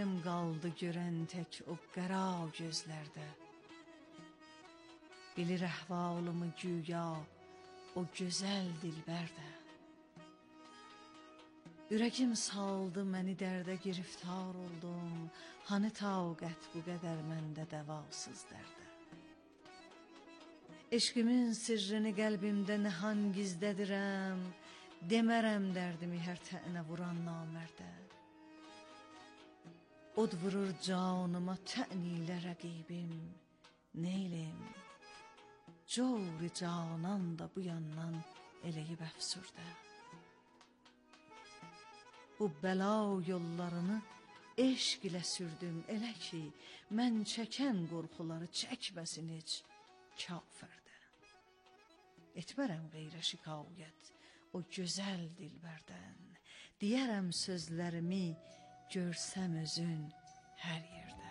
qaldı görən tək o qara gözlərdə. Bilir əhvalımı güya o gözəl dilbərdə. Ürəkim saldı məni dərdə giriftar oldum. Hani taqət bu qədər məndə dəvasız dərdə. Eşqimin sirrini qəlbimdə nəhan gizlədirəm. Demərəm dərdimi hər tənə vuran namərdə. Od vurur canıma tən ilə rəqibim. Neyləyim? Cavri canan da bu yandan eləyib əfsurdə. Bu bəla yollarını eşq ilə sürdüm elə ki, mən çəkən qorxuları çəkməsin heç kafirdə. Etmərəm qeyrə şikayət o gözəl dilbərdən. Deyərəm sözlərimi görsəm özün hər yerdə.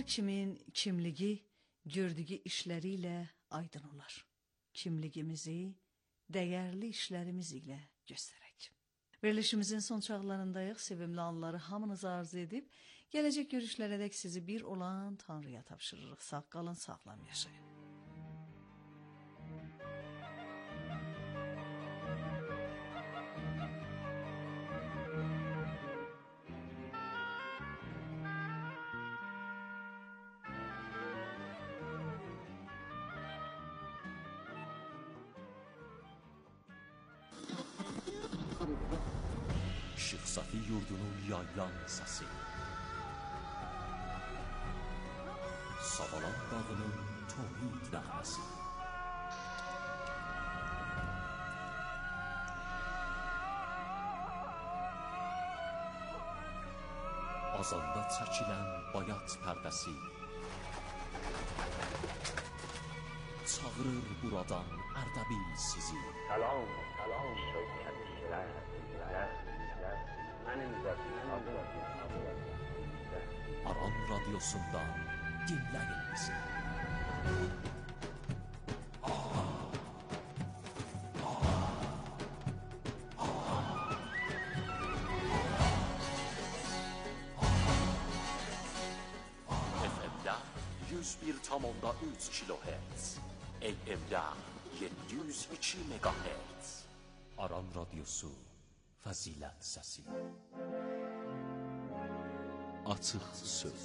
kimin kimliyi gördüyü işləri ilə aydın olar. Kimligimizi dəyərli işlərimiz ilə göstərək. Verilişimizin son çağlarındayıq. Sevimli anları hamınıza arzu edib, gələcək görüşlərədək sizi bir olan Tanrıya tapşırırıq. Sağ qalın, sağlam yaşayın. İşıq Safi yurdunun yaylan səsi, Savalan dağının tohid nəğməsi, azanda çəkilən bayat pərdəsi, çağırır buradan Ərdəbil sizi. Salam, salam şöykətliklər, mənim zəfim adım. Aran radyosundan dinləyin bizi. FM'də 101,3 kHz, AM'də 702 MHz. Aran radyosu, fəzilət səsi. Açıq söz.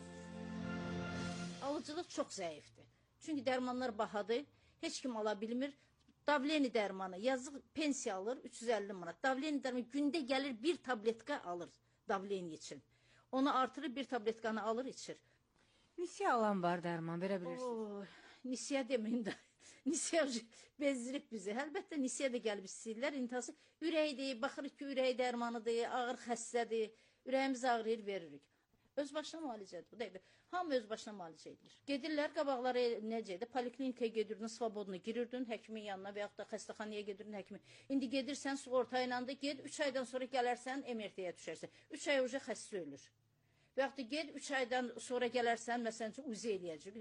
Alıcılıq çox zəifdir. Çünki dərmanlar bahadır, heç kim ala bilmir. Davleni dərmanı, yazıq pensiya alır 350 manat. Davleni dərmanı gündə gəlir bir tabletka alır davleni için. Onu artırır bir tabletkanı alır içir. Nisiyə alan var dərman, verə bilirsiniz. Nisiyə deməyin də. Nisiyə bezdirib bizi. Əlbəttə nisiyə də gəlib istəyirlər. İntihası ürəkdir, baxırıq ki, ürək dərmanıdır, ağır xəstədir. Ürəyimiz ağrıyır, veririk. Öz başına müalicədir bu da. Hamı öz başına müalicə edilir. Gedirlər, qabaqları necədir? Poliklinikaya gedirdin, svobodunu girirdin, həkimin yanına və yaxud da xəstəxanaya gedirdin, həkimin. İndi gedirsən, sığorta ilə də ged, 3 aydan sonra gələrsən, MRT-yə düşərsən. 3 ay uca xəstə ölür. Və yaxud da ged, 3 aydan sonra gələrsən, məsələn üçün uzi eləyəcək.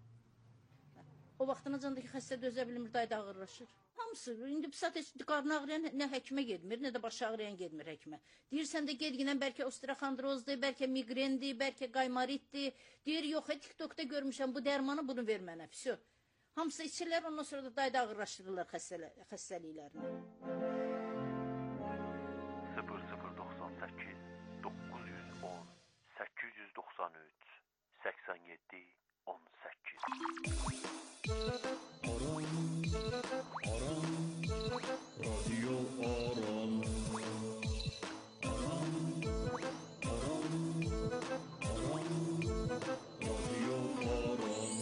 O vaxtınacandakı xəstə dözə bilmir, dayda ağırlaşır. Hamısı, indi saat heç qarnı ağrıyan nə həkimə gedmir, nə də başı ağrıyan gedmir həkimə. Deyirsən də gedginən bəlkə osteoxondrozdur, bəlkə migrendir, bəlkə qaymaritdir. Deyir, yox, TikTokda görmüşəm bu dərmanı, bunu ver mənə, vəsə. Hamısı içirlər, ondan sonra da dayda ağırlaşdırırlar xəstəliklərini. 0098 910 893 87 18 Radyo Aran. Radyo Aran.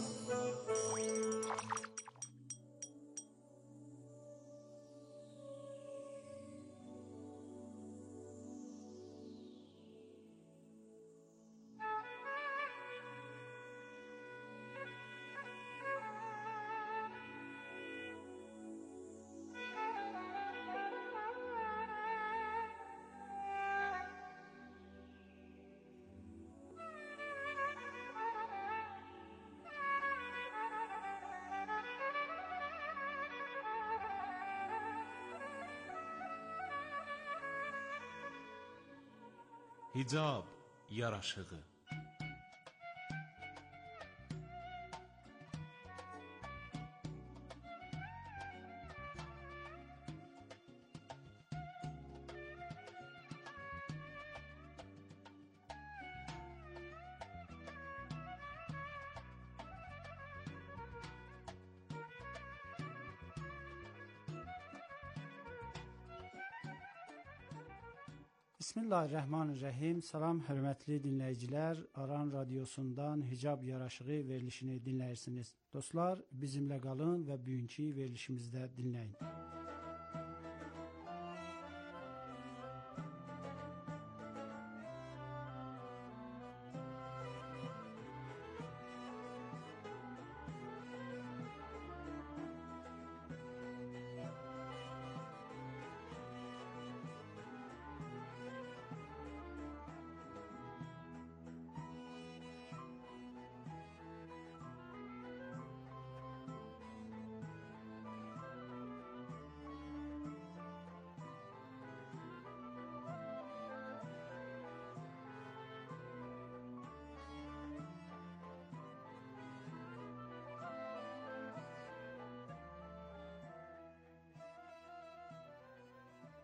Hicab yaraşığı. Bismillahirrahmanirrahim. Salam hörmətli dinləyicilər. Aran radiosundan Hicab yaraşığı verilişini dinləyirsiniz. Dostlar, bizimlə qalın və bugünkü verilişimizdə dinləyin.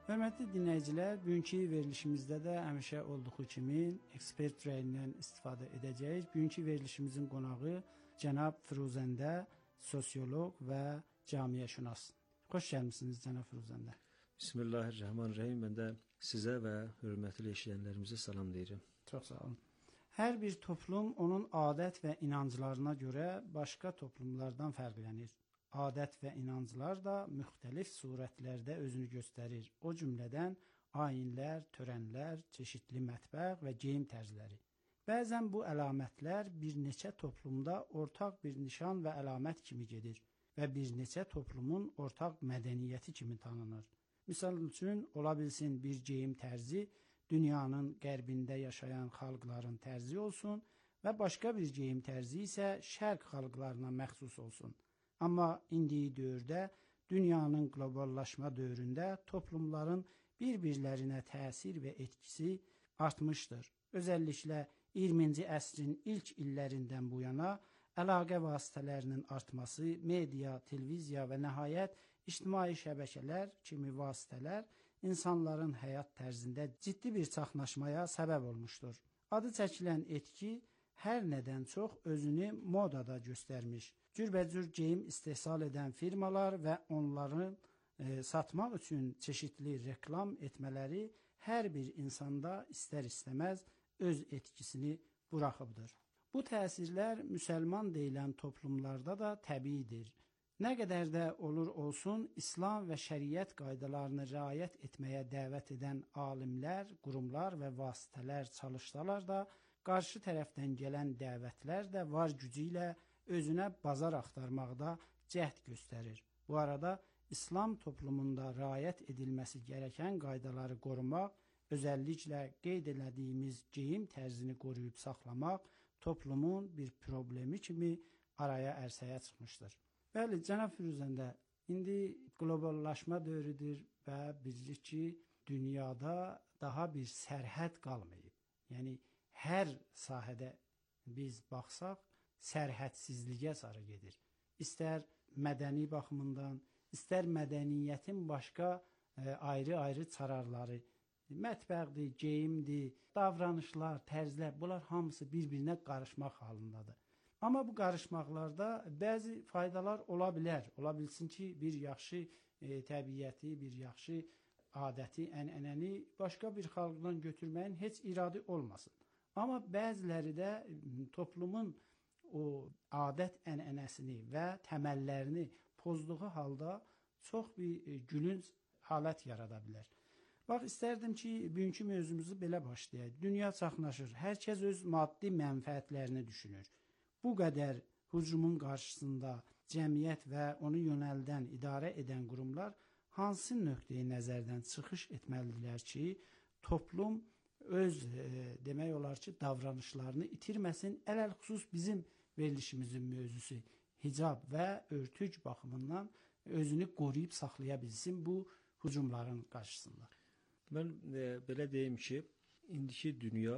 Hörmətli dinləyicilər, bugünkü verilişimizdə də həmişə olduğu kimi ekspert rəyindən istifadə edəcəyik. Bugünkü verilişimizin qonağı cənab Firuzəndə, sosioloq və cəmiyyətşünas. Xoş gəlmisiniz cənab Firuzəndə. Bismillahirrahmanirrahim. Mən də sizə və hörmətli eşidənlərimizə salam deyirəm. Çox sağ olun. Hər bir toplum onun adət və inanclarına görə başqa toplumlardan fərqlənir. Adət və inanclar da müxtəlif surətlərdə özünü göstərir. O cümlədən ayinlər, törənlər, çeşidli mətbəx və geyim tərzləri. Bəzən bu əlamətlər bir neçə toplumda ortaq bir nişan və əlamət kimi gedir və bir neçə toplumun ortaq mədəniyyəti kimi tanınır. Misal üçün, ola bilsin bir geyim tərzi dünyanın qərbində yaşayan xalqların tərzi olsun və başqa bir geyim tərzi isə şərq xalqlarına məxsus olsun. Amma indi dövrdə, dünyanın qloballaşma dövründə toplumların bir-birlərinə təsir və etkisi artmışdır. Özəlliklə 20-ci əsrin ilk illərindən bu yana əlaqə vasitələrinin artması, media, televiziya və nəhayət ictimai şəbəkələr kimi vasitələr insanların həyat tərzində ciddi bir çaxnaşmaya səbəb olmuşdur. Adı çəkilən etki hər nədən çox özünü modada göstərmiş. Cürbəcür geyim istehsal edən firmalar və onların satmaq üçün çeşidli reklam etmələri hər bir insanda istər-istəməz öz etkisini buraxıbdır. Bu təsirlər müsəlman deyilən toplumlarda da təbiidir. Nə qədər də olur olsun, İslam və şəriət qaydalarını riayət etməyə dəvət edən alimlər, qurumlar və vasitələr çalışsalar da, qarşı tərəfdən gələn dəvətlər də var gücü ilə özünə bazar axtarmaqda cəhd göstərir. Bu arada İslam toplumunda riayət edilməsi gərəkən qaydaları qorumaq, özəlliklə qeyd elədiyimiz geyim tərzini qoruyub saxlamaq toplumun bir problemi kimi araya ərsəyə çıxmışdır. Bəli, cənab Firuzəndə, indi qloballaşma dövrüdür və bilirik ki, dünyada daha bir sərhəd qalmayıb. Yəni, hər sahədə biz baxsaq, sərhədsizliyə sarı gedir. İstər mədəni baxımından, istər mədəniyyətin başqa ayrı-ayrı çararları, mətbəxdir, geyimdir, davranışlar, tərzlər, bunlar hamısı bir-birinə qarışmaq halındadır. Amma bu qarışmaqlarda bəzi faydalar ola bilər. Ola bilsin ki, bir yaxşı təbiəti, bir yaxşı adəti, ənənəni başqa bir xalqdan götürməyin heç iradı olmasın. Amma bəziləri də toplumun o adət ənənəsini və təməllərini pozduğu halda çox bir gülünc halət yarada bilər. Bax, istərdim ki, bugünkü mövzumuzu belə başlayaq. Dünya çaxnaşır, hər kəs öz maddi mənfəətlərini düşünür. Bu qədər hücumun qarşısında cəmiyyət və onu yönəldən, idarə edən qurumlar hansı nöqteyi nəzərdən çıxış etməlidirlər ki, toplum öz, demək olar ki, davranışlarını itirməsin. Ələlxüsus bizim verilişimizin mövzusu hicab və örtük baxımından özünü qoruyub saxlaya bilsin bu hücumların qarşısında. Mən belə deyim ki, indiki dünya,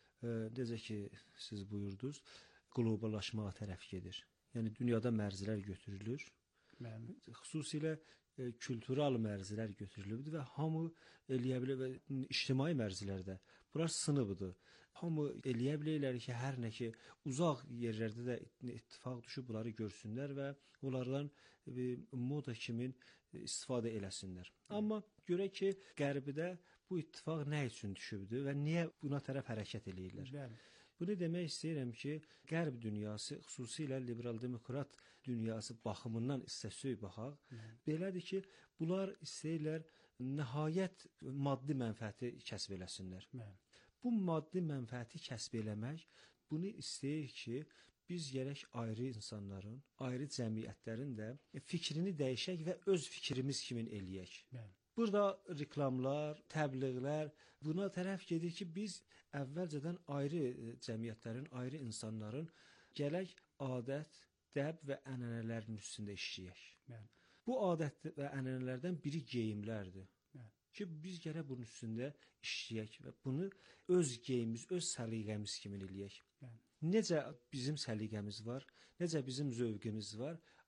necə ki siz buyurdunuz, qloballaşmağa tərəf gedir. Yəni, dünyada mərzilər götürülür. Xüsusilə kültural mərzilər götürülübdür və hamı eləyə bilər və ictimai mərzlərdə bunlar sınıbdır. Hamı eləyə bilərlər ki, hər nə ki, uzaq yerlərdə də ittifaq düşüb bunları görsünlər və onlardan moda kimi istifadə eləsinlər. Amma görək ki, Qərbidə bu ittifaq nə üçün düşübdür və niyə buna tərəf hərəkət eləyirlər? Bəli. Bunu demək istəyirəm ki, Qərb dünyası, xüsusilə liberal-demokrat dünyası baxımından istəsək baxaq, belədir ki, bunlar istəyirlər nəhayət maddi mənfəəti kəsb eləsinlər. Bu maddi mənfəəti kəsb eləmək, bunu istəyir ki, biz gərək ayrı insanların, ayrı cəmiyyətlərin də fikrini dəyişək və öz fikrimiz kimi eləyək. Burada reklamlar, təbliğlər buna tərəf gedir ki, biz əvvəlcədən ayrı cəmiyyətlərin, ayrı insanların gələk adət, dəb və ənənələrin üstündə işləyək. Bu adət və ənənələrdən biri geyimlərdir. Ki, biz gərək bunun üstündə işləyək və bunu öz geyimimiz, öz səliqəmiz kimi eləyək. Necə bizim səliqəmiz var, necə bizim zövqümüz var,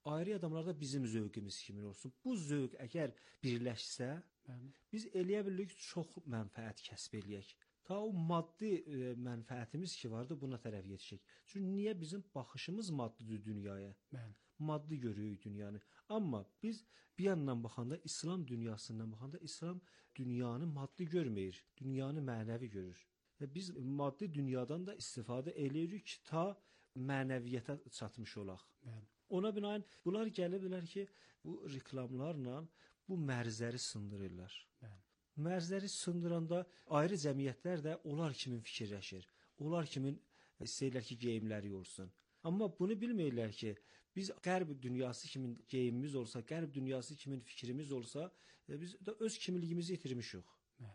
ayrı adamlarda bizim zövqümüz kimi olsun. Bu zövq əgər birləşsə, biz eləyə bilirik çox mənfəət kəsb eləyək. Ta o maddi mənfəətimiz ki vardı, buna tərəf yetişək. Çünki niyə bizim baxışımız maddidir dünyaya? Maddi görürük dünyanı. Amma biz bir yandan baxanda, İslam dünyasından baxanda, İslam dünyanı maddi görməyir, dünyanı mənəvi görür. Və biz maddi dünyadan da istifadə eləyirik ki, ta mənəviyyətə çatmış olaq. Ona binaən bunlar gəliblər ki, bu reklamlarla bu mərzləri sındırırlar. Mərzləri sındıranda ayrı cəmiyyətlər də onlar kimin fikirləşir, onlar kimin istəyirlər ki, geyimləri olsun. Amma bunu bilmirlər ki, biz qərb dünyası kimin geyimimiz olsa, qərb dünyası kimin fikrimiz olsa, biz də öz kimliyimizi itirmişik.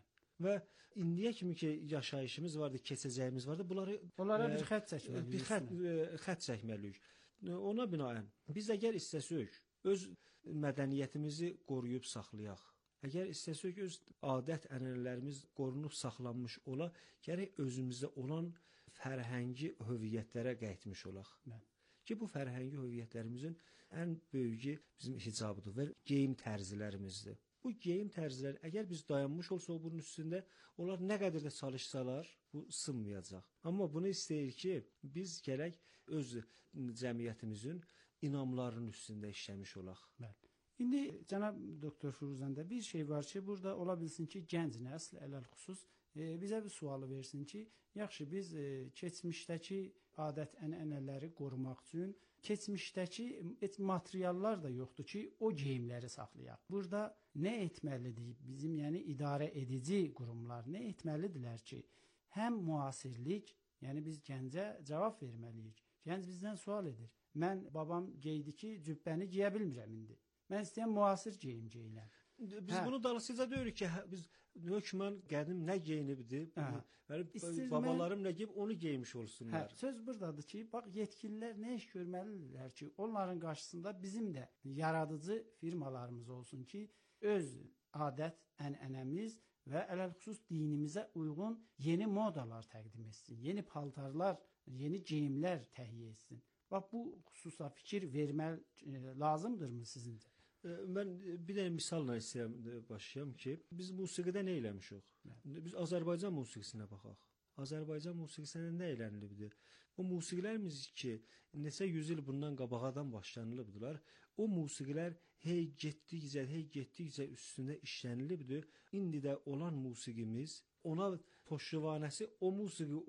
Və indiyə kimi ki yaşayışımız vardı, keçəcəyimiz vardı, onlara bir xətt çəkməliyik. Xətt çəkməliyik. Ona binaən biz əgər istəsək öz mədəniyyətimizi qoruyub saxlayaq, əgər istəsək öz adət-ənənələrimiz qorunub saxlanmış ola, gərək özümüzdə olan fərhəngi hüviyyətlərə qayıtmış olaq. Ki bu fərhəngi hüviyyətlərimizin ən böyüyü bizim hicabıdır və geyim tərzilərimizdir. Bu geyim tərzləri əgər biz dayanmış olsaq bunun üstündə, onlar nə qədər də çalışsalar, bu sınmayacaq. Amma bunu istəyir ki, biz gərək öz cəmiyyətimizin inamlarının üstündə işləmiş olaq. İndi cənab doktor Firuzəndə bir şey var ki, burada ola bilsin ki, gənc nəsl ələlxüsus bizə bir sualı versin ki, yaxşı biz keçmişdəki adət-ənənələri qorumaq üçün keçmişdəki materiallar da yoxdur ki, o geyimləri saxlayaq. Burada nə etməlidir bizim, yəni idarə edici qurumlar nə etməlidirlər ki, həm müasirlik, yəni biz gəncə cavab verməliyik. Gənc bizdən sual edir. Mən babam geydi ki, cübbəni giyə bilmirəm indi. Mən istəyəm müasir geyim geyinəm. Biz bunu dalısıca deyirik ki, biz hökmən qədim nə geyinibdir, babalarım nə geyib onu geymiş olsunlar. Söz buradadır ki, bax yetkililər nə iş görməlidirlər ki, onların qarşısında bizim də yaradıcı firmalarımız olsun ki, öz adət, ənənəmiz və ələlxüsus dinimizə uyğun yeni modalar təqdim etsin, yeni paltarlar, yeni geyimlər təhiyyə etsin. Bax bu xüsusa fikir vermək lazımdırmı sizincə? Mən bir dənə misalla istəyirəm başlayam ki, biz musiqidə nə eləmişik? Biz Azərbaycan musiqisinə baxaq. Azərbaycan musiqisində nə elənilibdir? O musiqilərimiz ki, neçə yüzyıl bundan qabağadan başlanılıbdılar, o musiqilər hey getdikcə üstündə işlənilibdir. İndi də olan musiqimiz, ona poşrivanəsi o musiqi,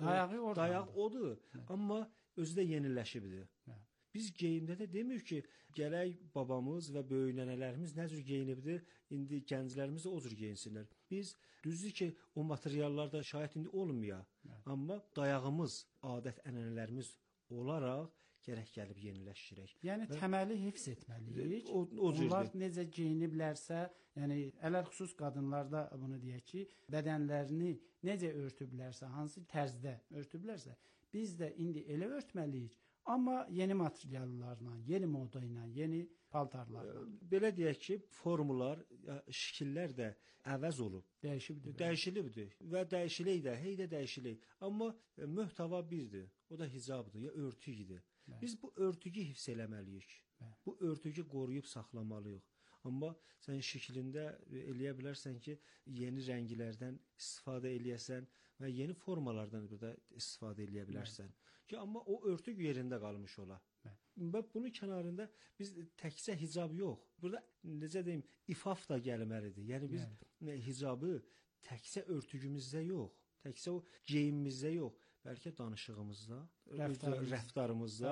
dayaq odur, amma özü də yeniləşibdir. Biz geyimdə də demir ki, gələk babamız və böyük nənələrimiz nə cür geyinibdir, indi gənclərimiz də o cür geyinsinlər. Biz düzdür ki, o materiallarda şayət indi olmaya, amma dayağımız, adət-ənənələrimiz olaraq gərək gəlib yeniləşdirək. Yəni təməli hifz etməliyik. Onlar necə geyiniblərsə, yəni ələlxüsus qadınlarda bunu deyək ki, bədənlərini necə örtüblərsə, hansı tərzdə örtüblərsə, biz də indi elə örtməliyik. Amma yeni materiallarla, yeni moda ilə, yeni paltarlarla. Belə deyək ki, formullar, şəkillər də əvəz olub. Dəyişilibdir. Və dəyişilək də, hey də dəyişilək. Amma möhtəva birdir. O da hicabdır, ya örtüyüdür. Biz bu örtüyü hifz eləməliyik. Bu örtüyü qoruyub saxlamalıyıq. Amma sən şəklində eləyə bilərsən ki, yeni rənglərdən istifadə eləyəsən və yeni formalardan burada istifadə eləyə bilərsən. Ki, amma o örtük yerində qalmış ola. Və bunun kənarında biz təkcə hicab yox, burada necə deyim, ifaf da gəlməlidir. Yəni biz hicabı təkcə örtüyümüzdə yox, təkcə o geyimimizdə yox, bəlkə danışığımızda, rəftarımızda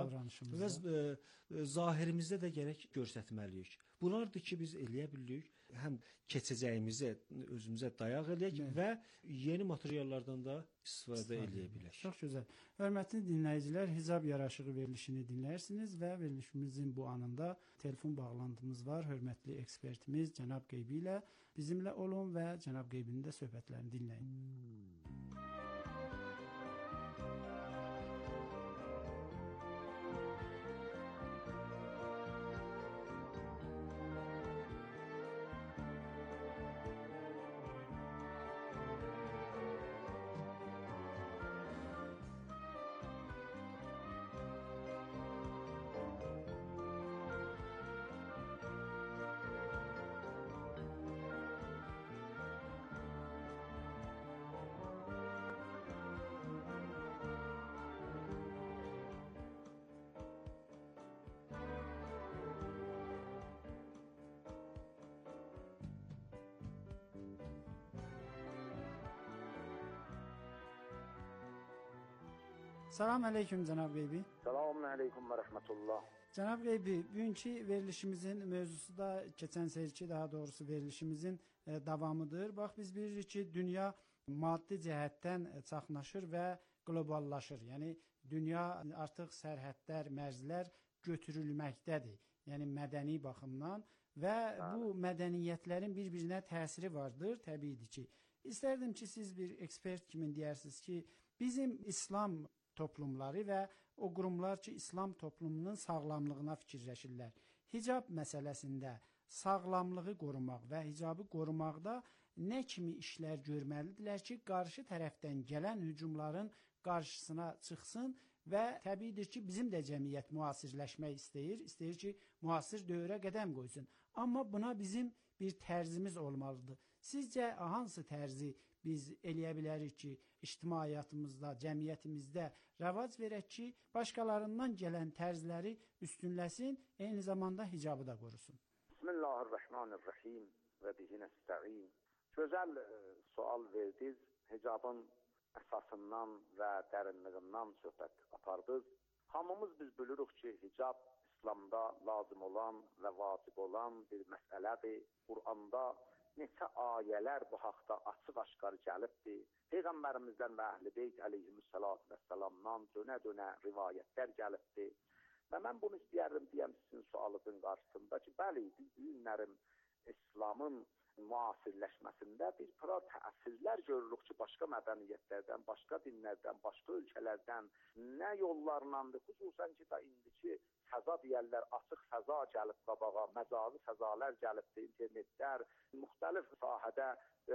və zahirimizdə də gərək göstərməliyik. Bunlardır ki, biz eləyə bilirik, həm keçəcəyimizə, özümüzə dayaq eləyək və yeni materiallardan da istifadə eləyə bilək. Çox gözəl. Hörmətli dinləyicilər, hicab yaraşığı verilişini dinləyirsiniz və verilişimizin bu anında telefon bağlantımız var. Hörmətli ekspertimiz Cənab Qeybi ilə bizimlə olun və Cənab Qeybinin də söhbətlərini dinləyin. Salam aleyküm cənab Qeybi. Selamun aleyküm ve rahmetullah. Cənab Qeybi, bugünkü verilişimizin mövzusu da keçən sezki, daha doğrusu verilişimizin davamıdır. Bax, biz bilirik ki, dünya maddi cəhətdən çaxnaşır və qloballaşır. Yəni, dünya artıq sərhədlər, mərzlər götürülməkdədir. Yəni, mədəni baxımdan və bu mədəniyyətlərin bir-birinə təsiri vardır, təbiidir ki. İstərdim ki, siz bir ekspert kimi deyirsiniz ki, bizim İslam toplumları və o qurumlar ki, İslam toplumunun sağlamlığına fikirləşirlər. Hicab məsələsində sağlamlığı qorumaq və hicabı qorumaqda nə kimi işlər görməlidirlər ki, qarşı tərəfdən gələn hücumların qarşısına çıxsın və təbiidir ki, bizim də cəmiyyət müasirləşmək istəyir ki, müasir dövrə qədəm qoysun. Amma buna bizim bir tərzimiz olmalıdır. Sizcə hansı tərzi biz eləyə bilərik ki, ictimaiyyatımızda, cəmiyyətimizdə rəvac verək ki, başqalarından gələn tərzləri üstünləsin, eyni zamanda hicabı da qorusun. Bismillahirrahmanirrahim və bihi nəstə'in. Gözəl sual verdiniz. Hicabın əsasından və dərinliğindən söhbət apardınız. Hamımız biz bilirik ki, hicab İslamda lazım olan və vacib olan bir məsələdir. Qur'anda neçə ayələr bu haqda açıq-aşkar gəlibdir. Peyğəmbərimizdən və Əhl-i Beyt əleyhissalatu vəssalamdan dönə-dönə rivayətlər gəlibdir. Və mən bunu istəyərdim deyəm sizin sualınızın qarşısında ki, bəli, biz bu günlərin İslamın müasirləşməsində bir sıra təsirlər görürük ki, başqa mədəniyyətlərdən, başqa dinlərdən, başqa ölkələrdən nə yollarlandır, xüsusən ki, da indiki fəza deyərlər, açıq fəza gəlib qabağa, məcazi fəzalar gəlibdir, internetlər, müxtəlif sahədə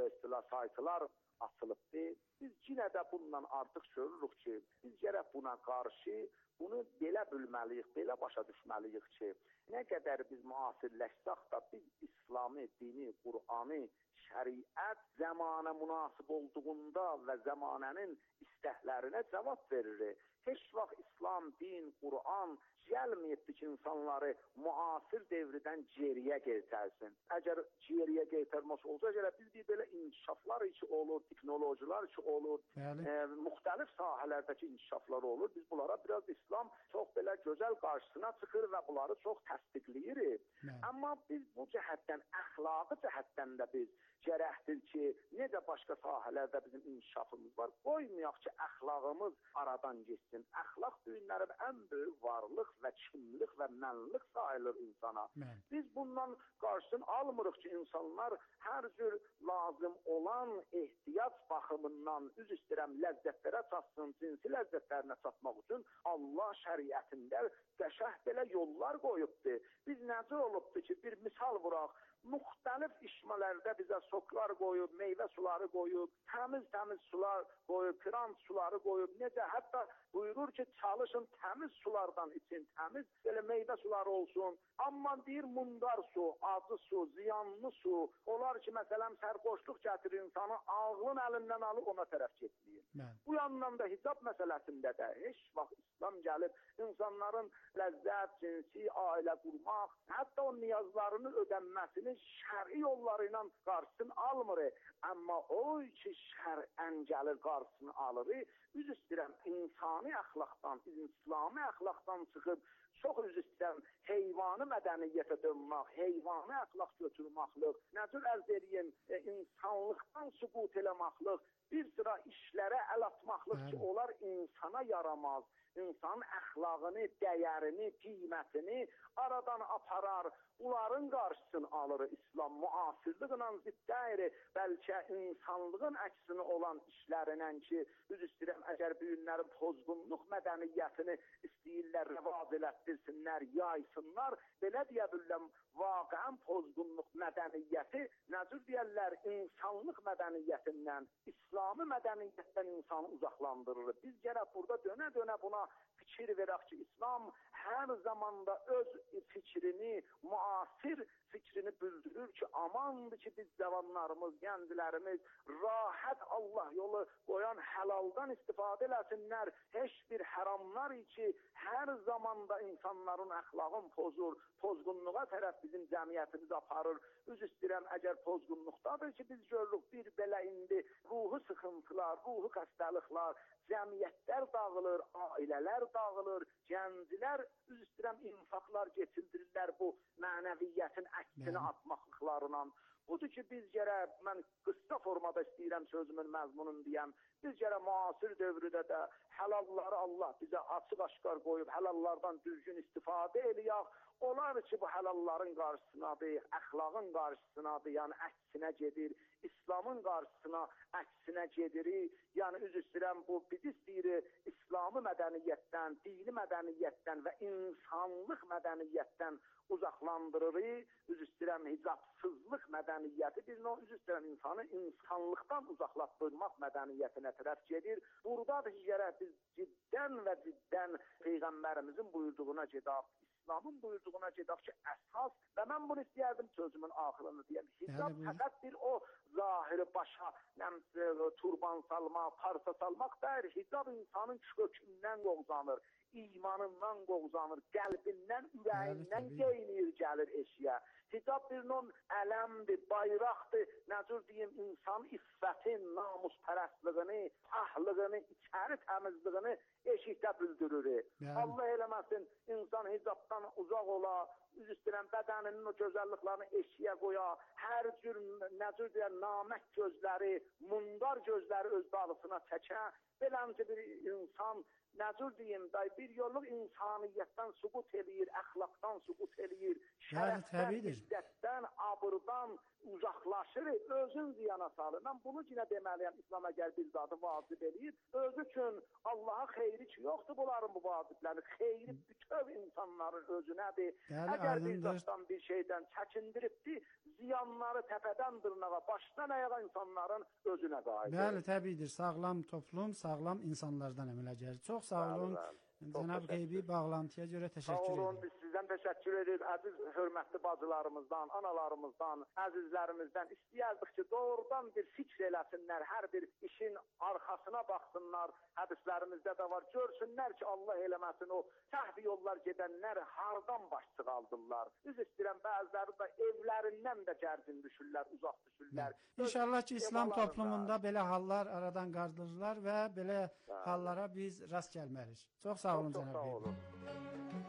saytlar açılıbdır. Biz yenə də bununla artıq görürük ki, biz gərək buna qarşı bunu belə bilməliyik, belə başa düşməliyik ki, nə qədər biz müasirləşsək də biz İslami, dini, Qur'anı, şəriət zəmanə münasib olduğunda və zəmanənin istəklərinə cavab verir. Heç vaxt İslam, din, Qur'an gəlməyibdir ki, insanları müasir devrdən geriyə getərsin. Əgər geriyə getərməsi olsa, biz bir belə inkişaflar ki olur, texnologilər ki olur, müxtəlif sahələrdəki inkişaflar olur. Biz bunlara biraz İslam çox belə gözəl qarşısına çıxır və bunları çox təsdiqləyirik. Amma biz bu cəhətdən, əxlaqı cəhətdən də biz gərəkdir ki, necə başqa sahələrdə bizim inkişafımız var, qoymayaq ki, əxlaqımız aradan geçsin. Əxlaq düyünlərin ən böyük varlıq və kimlik və mənlik sayılır insana. Biz bundan qarşısını almırıq ki, insanlar hər cür lazım olan ehtiyac baxımından üz istəyirəm ləzzətlərə çatsın, cinsi ləzzətlərinə çatmaq üçün Allah şəriətində qəşəh belə yollar qoyubdur. Biz necə olubdur ki, bir misal vuraq, müxtəlif işmələrdə bizə soklar qoyub, meyvə suları qoyub, təmiz sular qoyub, kran suları qoyub, necə hətta buyurur ki, çalışın təmiz sulardan için, təmiz belə meyvə suları olsun. Amma deyir, mundar su, acı su, ziyanlı su, olar ki, məsələn, sərxoşluq gətirir insanı, ağlın əlindən alıb ona tərəf getməyir. Bu yandan da hicab məsələsində də heç vaxt İslam gəlib, insanların ləzzət, cinsi, ailə qurmaq, hətta o niyazlarını ödənməsini şəri yolları ilə qarşısını almır. Amma o ki, şərən gəlir qarşısını alır. Üz istəyirəm, insani əxlaqdan, İslami əxlaqdan çıxıb, çox üz istəyirəm, heyvani mədəniyyətə dönmək, heyvani əxlaq götürməklik, nəcür ərz edeyim, insanlıqdan süqut eləməklik, bir sıra işlərə əl atmaqlıq ki, onlar insana yaramaz. İnsanın əxlaqını, dəyərini, qiymətini aradan aparar. Bunların qarşısını alır İslam. Müasirliklə ziddəyir. Bəlkə insanlığın əksini olan işlərinə ki, düz istəyirəm, əgər bu günlərin pozğunluq mədəniyyətini istəyirlər, rəvac elətdirsinlər, yaysınlar, belə deyə bilirəm, vaqəən pozğunluq mədəniyyəti, necür deyərlər, insanlıq mədəniyyətindən, İslami mədəniyyətdən insanı uzaqlandırır. Biz gərək burada dönə-dönə buna fikir verək ki, İslam hər zamanda öz fikrini, müasirliklə müasir fikrini bildirir ki, amandır ki biz cavanlarımız, gənclərimiz rahat Allah yolu qoyan həlaldan istifadə eləsinlər. Heç bir haramlar ki, hər zamanda insanların əxlaqın pozur, pozğunluğa tərəf bizim cəmiyyətimiz aparır. Üz istəyirəm, əgər pozğunluqdadır ki, biz görürük bir belə indi ruhu sıxıntılar, ruhu xəstəliklər, cəmiyyətlər dağılır, ailələr dağılır, gənclər üz istəyirəm infaqlar keçirdirlər bu mənəviyyətin əksini atmaqlıqlarla. Budur ki, biz gərək, mən qısa formada istəyirəm sözümün məzmununu deyəm, biz gərək müasir dövrüdə də həlalları Allah bizə açıq-aşkar qoyub, həlallardan düzgün istifadə eləyək. Onlar ki, bu həlalların qarşısınadır, əxlaqın qarşısınadır, yəni əksinə gedir, İslamın qarşısına əksinə gedirik. Yəni, üz istəyirəm, bu biz istəyirik İslami mədəniyyətdən, dini mədəniyyətdən və insanlıq mədəniyyətdən uzaqlandırırıq. Üz istəyirəm, hicabsızlıq mədəniyyəti, bir üz istəyirəm insanı insanlıqdan uzaqlaşdırmaq mədəniyyətinə tərəf gedir. Buradadır ki, gərək biz ciddən və ciddən Peyğəmbərimizin buyurduğuna gedək. İslamın buyurduğuna gedək ki, əsas və mən bunu istəyərdim sözümün axırını deyəm. Hicab fəqət bir o zahiri başa turban salmaq, parça salmaq deyir. Hicab insanın kökündən qovzanır, imanından qovzanır, qəlbindən, ürəyindən qeynir gəlir eşiyə. Hicab bir növ ələmdir, bayraqdır, necür deyim, insan iffətin, namuspərəstliyini, ahlığını, içəri təmizliyini eşikdə bildirir. Allah eləməsin, insan hicabdan uzaq ola, üz istəyirəm, bədəninin o gözəlliklərini eşiyə qoya, hər cür, necür deyəm, namək gözləri, mundar gözləri öz dalısına çəkə, beləncə bir insan, necür deyim, bir yolluq insaniyyətdən süqut eləyir, əxlaqdan süqut eləyir, şərəfdən, izzətdən, abırdan uzaqlaşır, özün ziyana salır. Mən bunu yine deməliyəm, İslam əgər bir zadı vacib eləyir, özü üçün Allaha xeyri ki, yoxdur bunların bu vacibləri, xeyri bütöv insanların özünədir. Əgər bir zatdan bir şeydən çəkindiribdir, ziyanları təpədən dırnağa, başdan ayağa insanların özünə qayıdır. Bəli, təbiidir. Sağlam toplum, sağlam insanlardan əmələ gəlir. Çox sağ olun. Cənab Qeybi, bağlantıya görə təşəkkür edirəm. Sağ olun, edirəm. biz sizdən təşəkkür edirik. Əziz, hörmətli bacılarımızdan, analarımızdan, əzizlərimizdən istəyərdik ki, doğrudan bir fikr eləsinlər, hər bir işin arxasına baxsınlar. Hədislərimizdə də var, görsünlər ki, Allah eləməsin, o səhvi yollar gedənlər hardan baş çıxaldırlar. Üz istəyirəm, bəziləri də evlərindən də gərgin düşürlər, uzaq düşürlər. İnşallah ki, İslam toplumunda belə hallar aradan qaldırırlar və belə hallara biz rast gəlmərik. Çox sağ olun, Cənab Qeybi.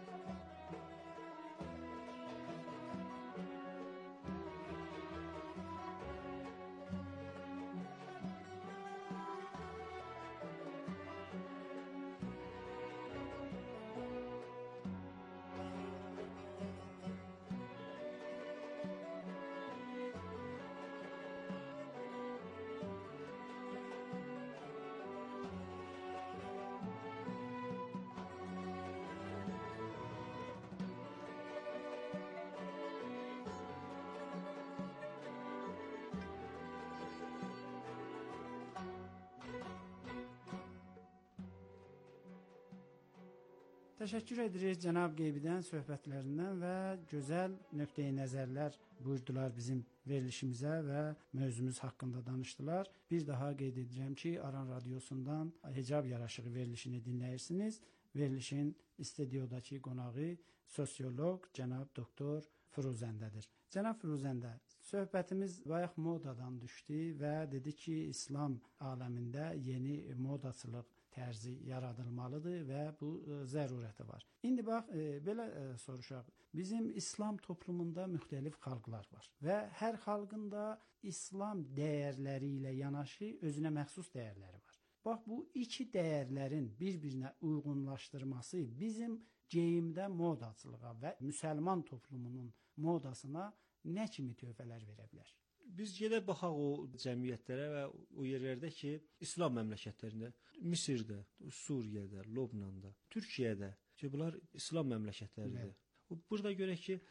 Təşəkkür edirik Cənab Qeybidən söhbətlərindən və gözəl nöqteyi nəzərlər buyurdular bizim verilişimizə və mövzumuz haqqında danışdılar. Bir daha qeyd edirəm ki, Aran Radiosundan Hicab Yaraşığı verilişini dinləyirsiniz. Verilişin studiodakı qonağı sosioloq cənab doktor Firuzəndədir. Cənab Firuzəndə, söhbətimiz bayaq modadan düşdü və dedi ki, İslam aləmində yeni modaçılıq tərzi yaradılmalıdır və bu zərurəti var. İndi bax, belə soruşaq. Bizim İslam toplumunda müxtəlif xalqlar var və hər xalqın da İslam dəyərləri ilə yanaşı özünə məxsus dəyərləri var. Bax, bu iki dəyərlərin bir-birinə uyğunlaşdırması bizim geyimdə modaçılığa və müsəlman toplumunun modasına nə kimi töhfələr verə bilər? Biz gedək baxaq o cəmiyyətlərə və o yerlərdə ki, İslam məmləkətlərində, Misirdə, Suriyədə, Lobnanda, Türkiyədə ki, bunlar İslam məmləkətləridir. Burada görək ki,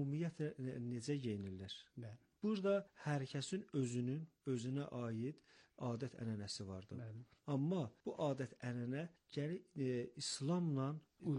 ümumiyyətlə necə geyinirlər. Burada hər kəsin özünə aid adət-ənənəsi vardı. Bəli. Amma bu adət-ənənə gəlir İslamla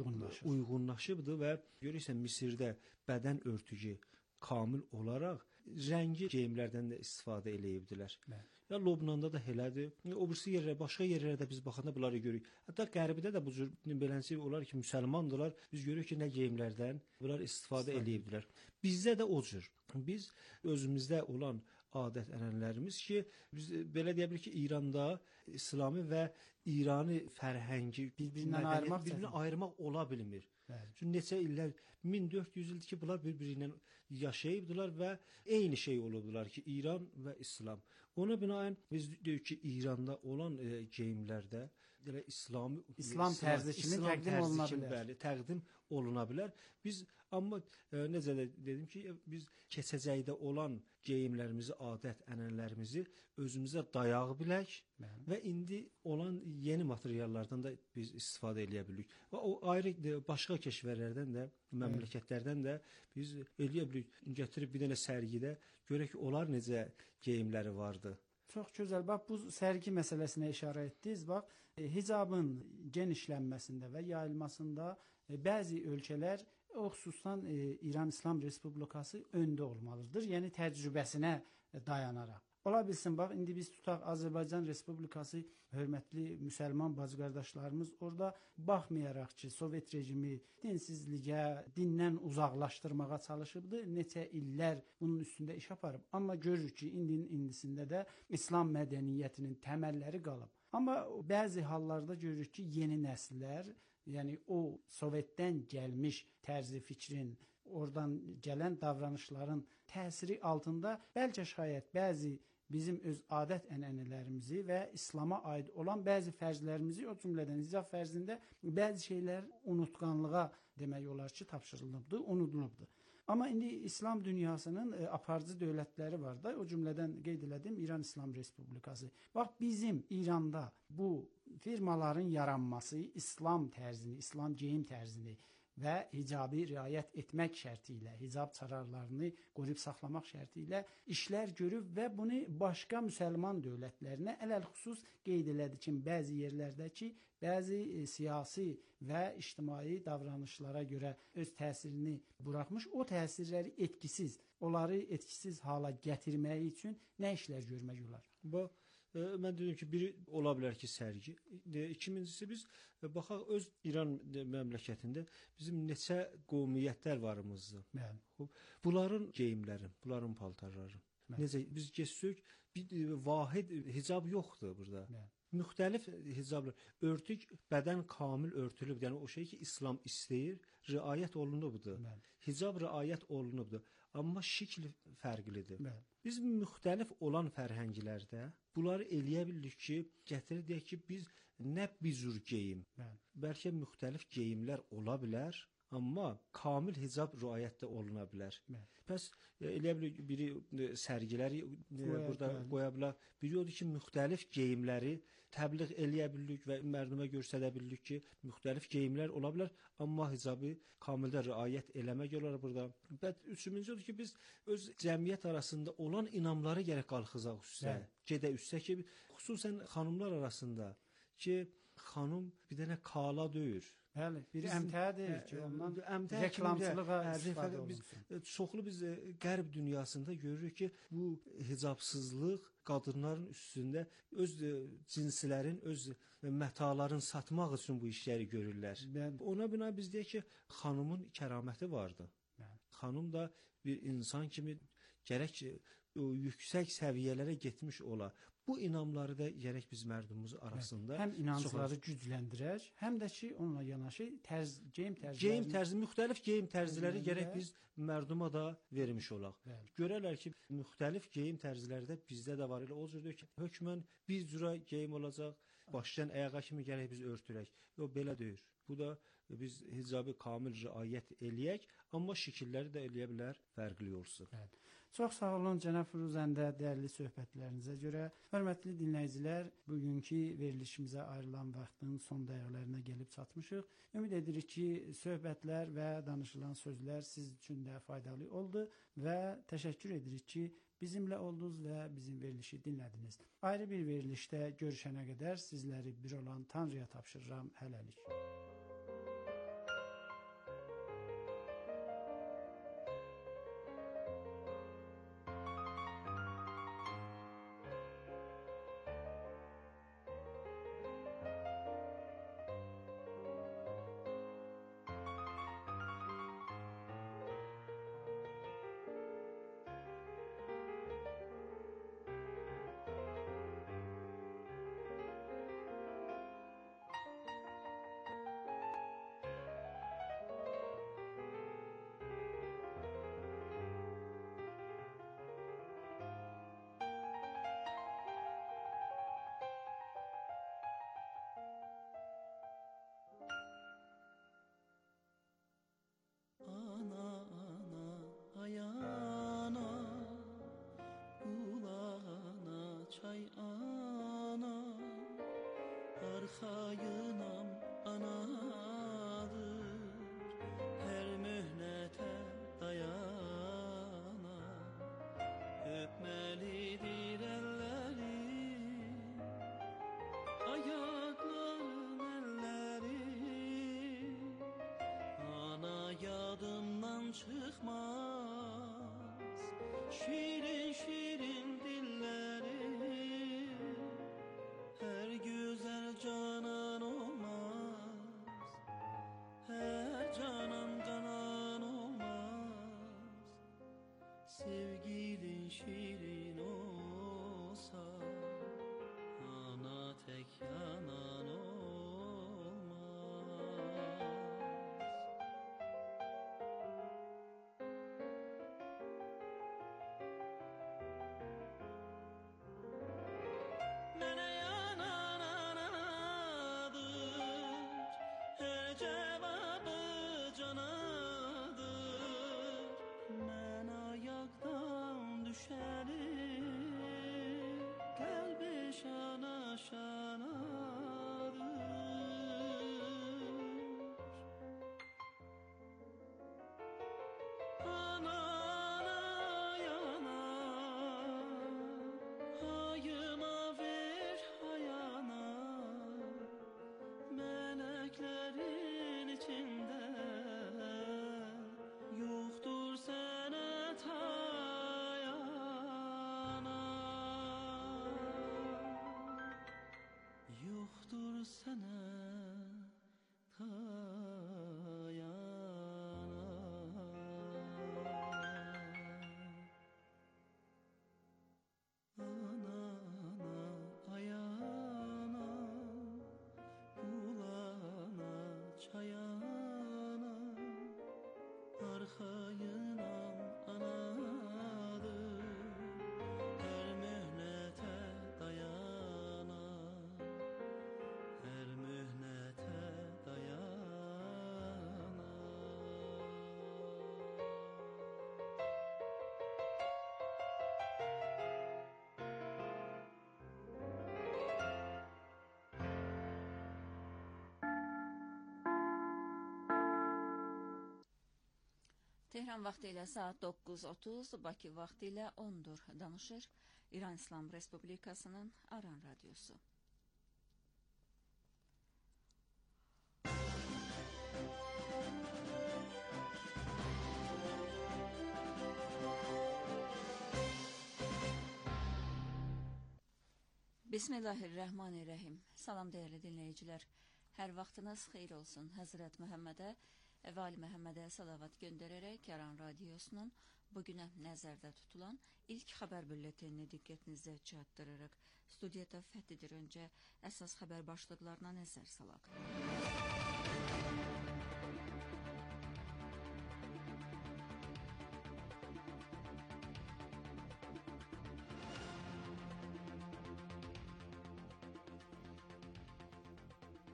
uyğunlaşıbdı və görürsən Misirdə bədən örtüyü kamil olaraq rəngi geyimlərdən də istifadə eləyibdilər. Ya Lobnanda da elədir. O birisi yerlərdə, başqa yerlərdə biz baxanda bunları görürük. Hətta Qərbdə də bu cür beləncə olar ki, müsəlmandırlar. Biz görürük ki, nə geyimlərdən bunlar istifadə eləyibdilər. Bizdə də o cür. Biz özümüzdə olan adət-ənənələrimiz ki, biz belə deyə bilərik ki, İranda İslami və İrani fərhəngi bir-birindən ayırmaq ola bilmir. Çünki neçə illər 1400 ildir ki, bunlar bir-biri ilə yaşayıbdılar və eyni şey olubdular ki, İran və İslam. Ona binaən biz deyirik ki, İranda olan geyimlərdə elə İslam tərzi kimi təqdim oluna bilər. Bəli, təqdim oluna bilər. Biz amma necə də dedim ki, biz keçəcəkdə olan geyimlərimizi, adət-ənənələrimizi özümüzə dayaq bilək və indi olan yeni materiallardan da biz istifadə eləyə bilirik. Və o ayrı başqa kəşvərlərdən də, məmləkətlərdən də biz eləyə bilirik. Gətirib bir dənə sərgidə görək ki, onlar necə geyimləri vardı. Çox gözəl. Bax, bu sərgi məsələsinə işarə etdiniz. Bax, hicabın genişlənməsində və yayılmasında bəzi ölkələr, o xüsusən İran İslam Respublikası öndə olmalıdır. Yəni təcrübəsinə dayanaraq. Ola bilsin, bax, indi biz tutaq Azərbaycan Respublikası, hörmətli müsəlman bacı-qardaşlarımız orada baxmayaraq ki, Sovet rejimi dinsizliyə, dindən uzaqlaşdırmağa çalışıbdı. Neçə illər bunun üstündə iş aparıb. Amma görürük ki, indisində də İslam mədəniyyətinin təməlləri qalıb. Amma bəzi hallarda görürük ki, yeni nəsillər, yəni o Sovetdən gəlmiş tərzi fikrin, oradan gələn davranışların təsiri altında bəlkə şayət bəzi bizim öz adət-ənənələrimizi və İslama aid olan bəzi fərzlərimizi, o cümlədən hicab fərzində bəzi şeylər unutqanlığa demək olar ki, tapşırılıbdı, unudulubdu. Amma indi İslam dünyasının aparıcı dövlətləri var da, o cümlədən qeyd elədim İran İslam Respublikası. Bax, bizim İranda bu firmaların yaranması İslam tərzini, İslam geyim tərzini və hicabı riayət etmək şərti ilə, hicab çararlarını qoruyub saxlamaq şərti ilə işlər görüb və bunu başqa müsəlman dövlətlərinə ələl-xüsus qeyd elədi ki, bəzi yerlərdəki bəzi siyasi və ictimai davranışlara görə öz təsirini buraxmış, o təsirləri etkisiz, onları etkisiz hala gətirməyi üçün nə işlər görmək olar? Bu mən dedim ki, biri ola bilər ki, sərgi. İkincisi biz baxaq öz İran məmləkətində bizim neçə qovmiyyətlər varımızdır. Bunların geyimləri, bunların paltarları. Necə biz keçsək, bir vahid hicab yoxdur burada. Müxtəlif hicablar, örtük bədən kamil örtülüb, yəni o şey ki, İslam istəyir, riayət olunubdur. Hicab riayət olunubdur, amma şəkil fərqlidir. Biz müxtəlif olan fərhənglərdə bunları eləyə bildik ki, gətirir deyək ki, biz nə bir cür geyim, bəlkə müxtəlif geyimlər ola bilər, amma kamil hicab riayətdə oluna bilər. Pəs elə bilir biri sərgiləri burada qoya bilər. Biri odur ki, müxtəlif geyimləri təbliğ eləyə bildik və mərdumə göstərə bildik ki, müxtəlif geyimlər ola bilər, amma hicabı kamildə riayət eləmək olar burada. Və üçüncü odur ki, biz öz cəmiyyət arasında olan inamları gərək qalxızaq üstə, gedə üstə ki, xüsusən xanımlar arasında ki, xanım bir dənə kala döyür. Bəli, bir əmtədir ki, ondan reklamçılığa istifadə olunsun. Çoxlu biz qərb dünyasında görürük ki, bu hicabsızlıq qadınların üstündə öz cinslərin, öz mətaların satmaq üçün bu işləri görürlər. Ona bina biz deyək ki, xanımın kəraməti vardı. Xanım da bir insan kimi gərək ki, yüksək səviyyələrə getmiş ola. Bu inamları da gərək biz mərdumumuz arasında həm inancları gücləndirək, həm də ki, onunla yanaşı geyim tərzi, müxtəlif geyim tərziləri gərək biz mərduma da vermiş olaq. Görərlər ki, müxtəlif geyim tərziləri də bizdə də var. Elə o cürdür ki, hökmən bir cürə geyim olacaq, başdan ayağa kimi gərək biz örtürək. Yox, belə deyir. Bu da biz hicabı kamil riayət eləyək, amma şəkilləri də eləyə bilər fərqli olsun. Evet. Çox sağ olun cənab Firuzəndə dəyərli söhbətlərinizə görə. Hörmətli dinləyicilər, bugünkü verilişimizə ayrılan vaxtın son dəqiqələrinə gəlib çatmışıq. Ümid edirik ki, söhbətlər və danışılan sözlər siz üçün də faydalı oldu və təşəkkür edirik ki, bizimlə oldunuz və bizim verilişi dinlədiniz. Ayrı bir verilişdə görüşənə qədər sizləri bir olan Tanrıya tapşırıram. Hələlik. Arxayınam anadır, hər möhnətə dayana, öpməlidir əlləri, ayaqların əlləri, ana yadımdan çıxmaz, şirin şirin dilləri. Her güzel canan olmaz, her canan canan olmaz. Sevgilin şirin olsa, ana tek yanan olmaz. Mənə meleklerin içinde yoktur sana tayana, yoktur sana çayana, arxayınam anadır, hər möhnətə dayana, hər möhnətə dayana. Tehran vaxtı ilə saat 9:30, Bakı vaxtı ilə 10-dur. Danışır İran İslam Respublikasının Aran Radyosu. Bismillahirrahmanirrahim. Salam dəyərli dinləyicilər. Hər vaxtınız xeyir olsun. Həzrət Məhəmmədə və Ali Məhəmmədə salavat göndərərək Aran Radiosunun bugünə nəzərdə tutulan ilk xəbər bülletenini diqqətinizə çatdırırıq. Studiyada fəthidir öncə əsas xəbər başlıqlarına nəzər salaq.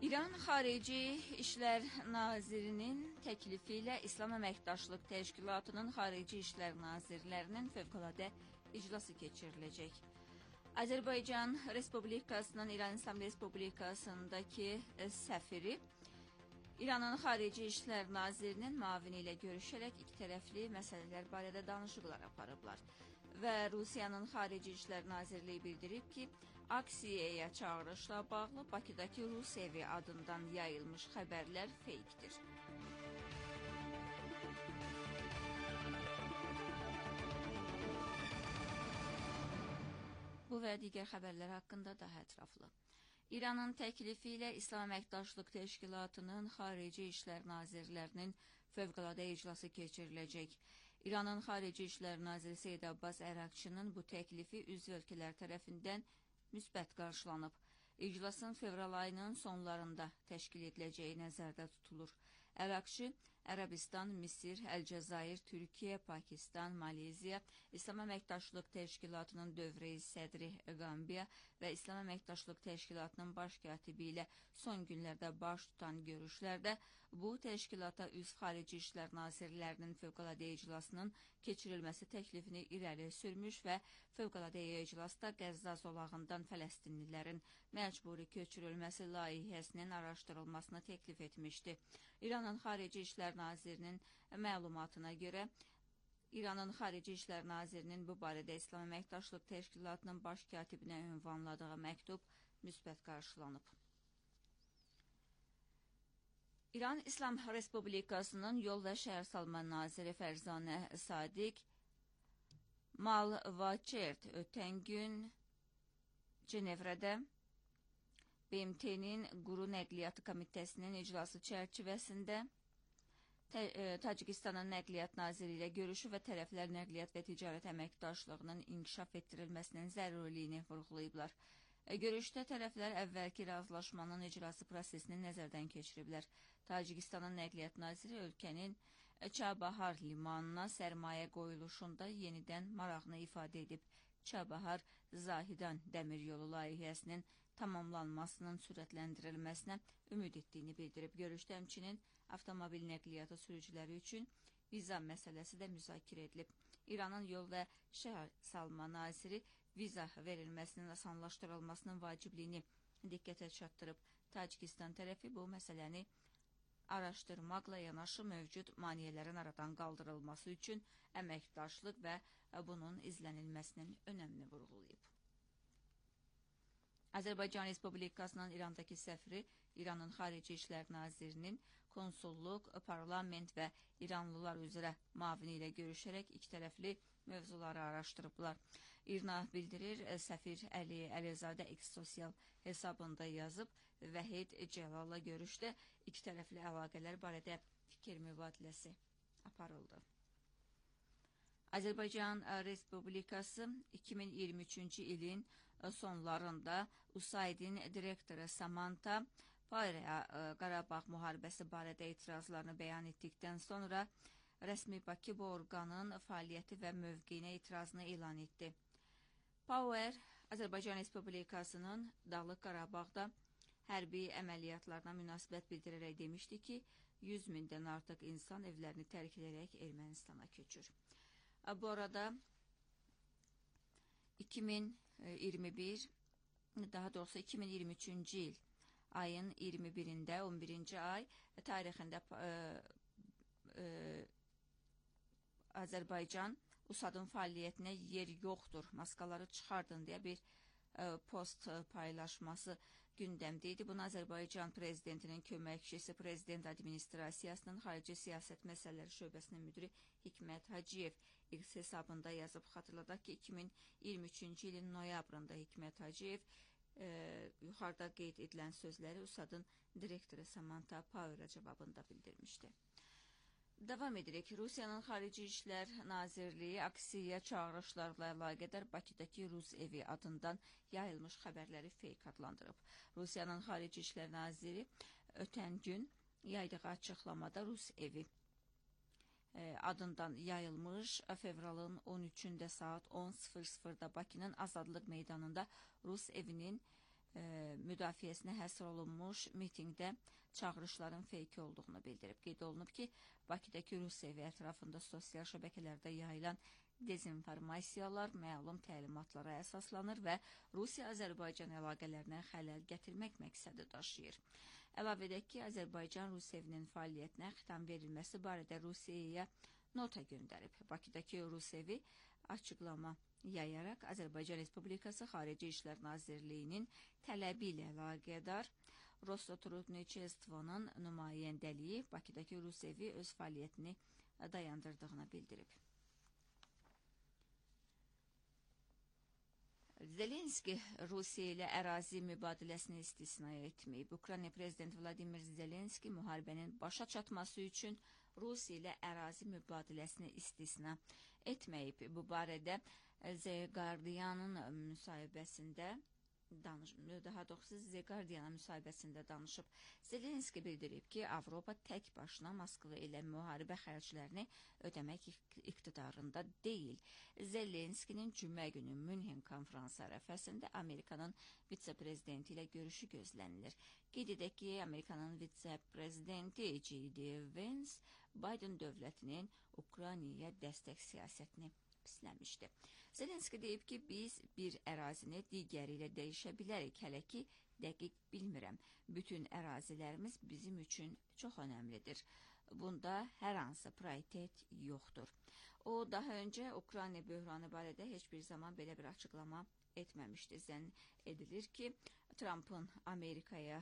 İran Xarici İşlər Nazirinin təklifi ilə İslam Əməkdaşlıq Təşkilatının Xarici İşlər Nazirlərinin fövqəladə iclası keçiriləcək. Azərbaycan Respublikasının İran İslam Respublikasındakı səfiri İranın Xarici İşlər Nazirinin müavini ilə görüşərək iki tərəfli məsələlər barədə danışıqlar aparıblar. Və Rusiyanın Xarici İşlər Nazirliyi bildirib ki, aksiyaya çağırışla bağlı Bakıdakı Rus evi adından yayılmış xəbərlər feykdir. Bu və digər xəbərlər haqqında daha ətraflı. İranın təklifi ilə İslam Əməkdaşlıq Təşkilatının Xarici İşlər Nazirlərinin fövqəladə iclası keçiriləcək. İranın Xarici İşlər Naziri Seyid Abbas Əraqçının bu təklifi üzv ölkələr tərəfindən müsbət qarşılanıb. İclasın fevral ayının sonlarında təşkil ediləcəyi nəzərdə tutulur. Əraqçı Ərəbistan, Misir, Əlcəzair, Türkiyə, Pakistan, Maleziya, İslam Əməkdaşlıq Təşkilatının dövrəyi sədri Qambiya və İslam Əməkdaşlıq Təşkilatının baş katibi ilə son günlərdə baş tutan görüşlərdə bu təşkilata üzv Xarici İşlər Nazirlərinin fövqəladə iclasının keçirilməsi təklifini irəli sürmüş və fövqəladə iclasda Qəzza zolağından Fələstinlilərin məcburi köçürülməsi layihəsinin araşdırılmasını təklif etmişdi. İranın Xarici İşlər Nazirinin məlumatına görə, İranın Xarici İşlər Nazirinin bu barədə İslam Əməkdaşlıq Təşkilatının baş katibinə ünvanladığı məktub müsbət qarşılanıb. İran İslam Respublikasının Yol və Şəhərsalma Naziri Fərzanə Sadiq Malvaçert ötən gün Cenevrədə BMT-nin Quru Nəqliyyatı Komitəsinin iclası çərçivəsində Tacikistanın Nəqliyyat Naziri ilə görüşü və tərəflər nəqliyyat və ticarət əməkdaşlığının inkişaf etdirilməsinin zərurliyini vurğulayıblar. Görüşdə tərəflər əvvəlki razılaşmanın icrası prosesini nəzərdən keçiriblər. Tacikistanın Nəqliyyat Naziri ölkənin Çabahar limanına sərmayə qoyuluşunda yenidən marağını ifadə edib. Çabahar Zahidan dəmir yolu layihəsinin tamamlanmasının sürətləndirilməsinə ümid etdiyini bildirib. Görüşdə həmçinin avtomobil nəqliyyatı sürücüləri üçün viza məsələsi də müzakirə edilib. İranın Yol və Şəhərsalma Naziri viza verilməsinin asanlaşdırılmasının vacibliyini diqqətə çatdırıb. Tacikistan tərəfi bu məsələni araşdırmaqla yanaşı mövcud maneələrin aradan qaldırılması üçün əməkdaşlıq və bunun izlənilməsinin önəmini vurğulayıb. Azərbaycan Respublikasının İrandakı səfiri İranın Xarici İşlər Nazirinin konsulluq, parlament və İranlılar üzrə müavini ilə görüşərək iki tərəfli mövzuları araşdırıblar. İRNA bildirir, səfir Əli Əlizadə X sosial hesabında yazıb, Vəhid Cəlalla görüşdə iki tərəfli əlaqələr barədə fikir mübadiləsi aparıldı. Azərbaycan Respublikası 2023-cü ilin sonlarında USAID-in direktoru Samantha Powerə Qarabağ müharibəsi barədə etirazlarını bəyan etdikdən sonra rəsmi Bakı bu orqanın fəaliyyəti və mövqeyinə etirazını elan etdi. Power, Azərbaycan Respublikasının Dağlıq Qarabağda hərbi əməliyyatlarına münasibət bildirərək demişdi ki, 100 mindən artıq insan evlərini tərk edərək Ermənistana köçür. Bu arada 2021, daha doğrusu 2023-cü il ayın 21-də 11-ci ay tarixində Azərbaycan USAID-ın fəaliyyətinə yer yoxdur, maskaları çıxardın deyə bir post paylaşması gündəmdə idi. Bunu Azərbaycan prezidentinin köməkçisi, prezident administrasiyasının xarici siyasət məsələləri şöbəsinin müdiri Hikmət Hacıyev X hesabında yazıb. Xatırladaq ki, 2023-cü ilin noyabrında Hikmət Hacıyev yuxarıda qeyd edilən sözləri USAID-ın direktoru Samantha Powerə cavabında bildirmişdi. Davam edirik. Rusiyanın Xarici İşlər Nazirliyi aksiyaya çağırışlarla əlaqədar Bakıdakı Rus evi adından yayılmış xəbərləri feyk adlandırıb. Rusiyanın Xarici İşlər Naziri ötən gün yaydığı açıqlamada Rus evi adından yayılmış fevralın 13-də saat 10:00-da Bakının Azadlıq meydanında Rus evinin müdafiəsinə həsr olunmuş mitinqdə çağırışların feyki olduğunu bildirib. Qeyd olunub ki, Bakıdakı Rus evi ətrafında sosial şəbəkələrdə yayılan dezinformasiyalar məlum təlimatlara əsaslanır və Rusiya-Azərbaycan əlaqələrinə xələl gətirmək məqsədi daşıyır. Əlavə edək ki, Azərbaycan Rus evinin fəaliyyətinə xitam verilməsi barədə Rusiyaya nota göndərib. Bakıdakı Rus evi açıqlama yayaraq Azərbaycan Respublikası Xarici İşlər Nazirliyinin tələbi ilə əlaqədar Rostotrudniçestvonun nümayəndəliyi Bakıdakı Rus evi öz fəaliyyətini dayandırdığını bildirib. Zelenski Rusiya ilə ərazi mübadiləsini istisna etməyib. Ukrayna prezidenti Vladimir Zelenski müharibənin başa çatması üçün Rusiya ilə ərazi mübadiləsini istisna etməyib. Bu barədə The Guardian'ın müsahibəsində danışıb. Zelenski bildirib ki, Avropa tək başına Moskva ilə müharibə xərclərini ödəmək iqtidarında deyil. Zelenskinin cümə günü Münhen konfransı ərəfəsində Amerikanın vitse-prezidenti ilə görüşü gözlənilir. Qeyd edək ki, Amerikanın vitse-prezidenti J.D. Vance Biden dövlətinin Ukraynaya dəstək siyasətini pisləmişdi. Zelenski deyib ki, biz bir ərazini digəri ilə dəyişə bilərik, hələ ki, dəqiq bilmirəm. Bütün ərazilərimiz bizim üçün çox önəmlidir. Bunda hər hansı prioritet yoxdur. O, daha öncə Ukrayna böhranı barədə heç bir zaman belə bir açıqlama etməmişdi. Zənn edilir ki, Trump'ın Amerikaya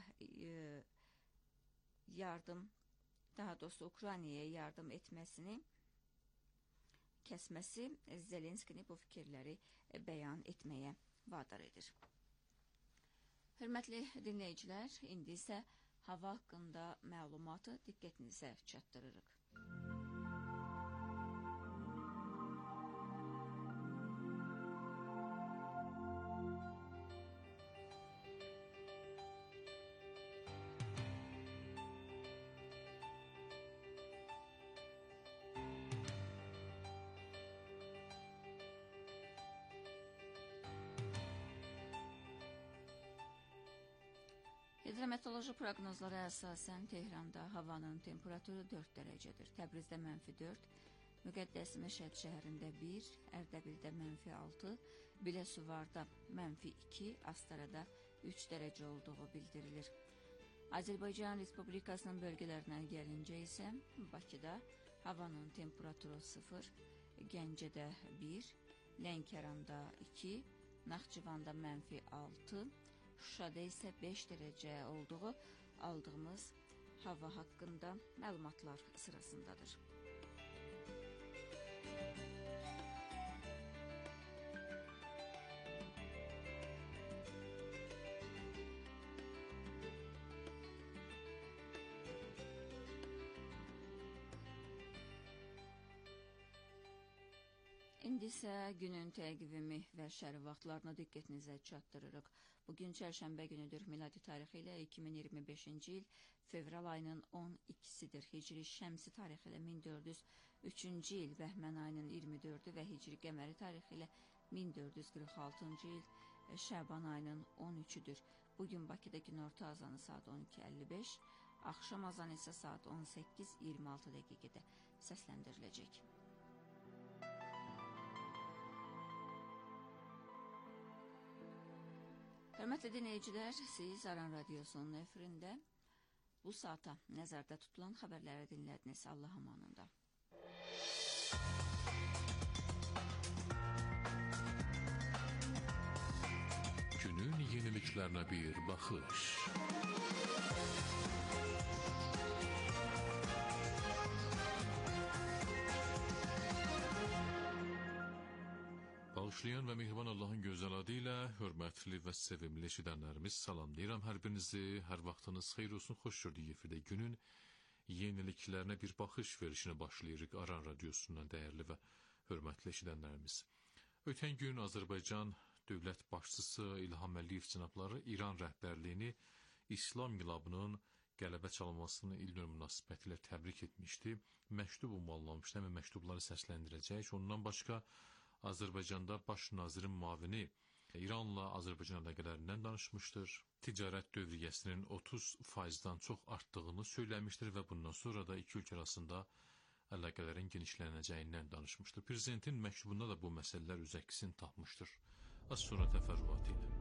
daha doğrusu Ukraynaya yardım etməsini kəsməsi Zelenskini bu fikirləri bəyan etməyə vadar edir. Hörmətli dinləyicilər, indi isə hava haqqında məlumatı diqqətinizə çatdırırıq. Hidrometeoroloji proqnozlara əsasən Tehranda havanın temperaturu 4 dərəcədir. Təbrizdə -4, Müqəddəs Məşəd şəhərində 1, Ərdəbildə -6, Biləsuvarda -2, Astarada 3 dərəcə olduğu bildirilir. Azərbaycan Respublikasının bölgələrinə gəlincə isə Bakıda havanın temperaturu 0, Gəncədə 1, Lənkəranda 2, Naxçıvanda -6, Şuşada isə 5 dərəcə olduğu aldığımız hava haqqında məlumatlar sırasındadır. İndi isə günün təqvimi və şəri vaxtlarına diqqətinizə çatdırırıq. Bugün çərşənbə günüdür. Miladi tarixi ilə 2025-ci il fevral ayının 12-sidir. Hicri şəmsi tarixi ilə 1403-cü il Bəhmən ayının 24-ü və hicri qəməri tarixi ilə 1446-cı il Şəban ayının 13-üdür. Bugün Bakıda günorta azanı saat 12:55, axşam azanı isə saat 18:26 dəqiqədə səsləndiriləcək. Hörmətli dinləyicilər, siz Aran Radiosunun efirində bu saata nəzərdə tutulan xəbərləri dinlədiniz. Allah amanında. Günün yeniliklərinə bir baxış. Bağışlayan və mehriban Allahın gözəl adı ilə hörmətli və sevimli eşidənlərimiz salamlayıram hər birinizi. Hər vaxtınız xeyir olsun, xoş gördük efirdə günün yeniliklərinə bir baxış verişinə başlayırıq Aran Radiosundan dəyərli və hörmətli eşidənlərimiz. Ötən gün Azərbaycan dövlət başçısı İlham Əliyev cənabları İran rəhbərliyini İslam inqilabının qələbə çalınmasının ildönümü münasibəti ilə təbrik etmişdi. Məktub ünvanlamışdı, məktubları səsləndirəcək. Ondan başqa Azərbaycanda baş nazirin müavini İranla Azərbaycan əlaqələrindən danışmışdır. Ticarət dövriyyəsinin 30%-dan çox artdığını söyləmişdir və bundan sonra da iki ölkə arasında əlaqələrin genişlənəcəyindən danışmışdır. Prezidentin məktubunda da bu məsələlər öz əksini tapmışdır. Az sonra təfərrüatı ilə.